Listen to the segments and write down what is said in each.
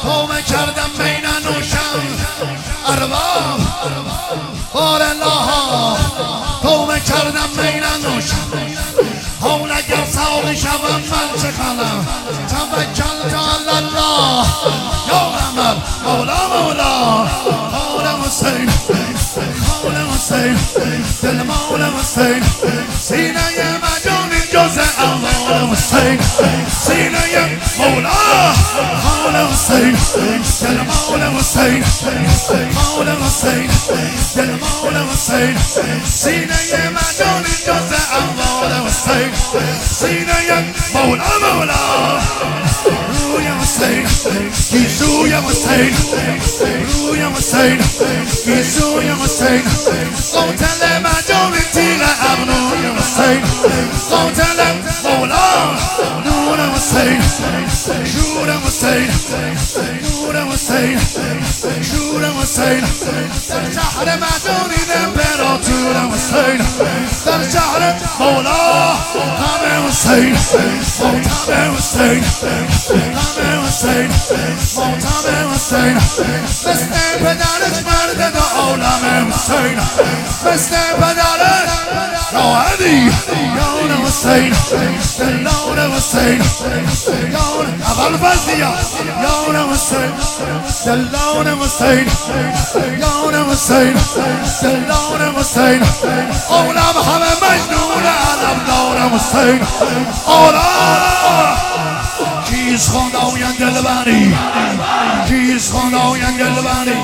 توبه کردم بین نوشم ارباب بار الله توبه کردم بین نوشم حول اگر ساقی شوم من چه کنم توکلت علی الله یا محمد مولا مولا مولا حسین مولا حسین دل مولا حسین سینه مجانی جز مولا حسین سینه مولا مولا حسین دل مولا حسین مولا حسین دل مولا حسین سینه مجانی جز مولا حسین سینه مولا مولا روی حسین گیسوی حسین روی حسین گیسوی حسین قاتل مجانی تیغ ابروی حسین قاتل مولا نور حسین شور حسین نور حسین شور حسین در شهر مجانی امپراتور حسین در شهر مولا همه حسین محتم حسین همه حسین محتم حسین مثل پدرش مرد دو عالم حسین مثل پدرش راهدی یون حسین دلون حسین یون اول فضیا یون حسین دلون حسین یون حسین دلون حسین عالم همه مجنون علم دار حسین عالم کیز خداوند دلبری کیز خداوند دلبری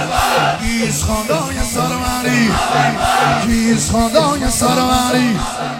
کیز خداوند سروری کیز خداوند سروری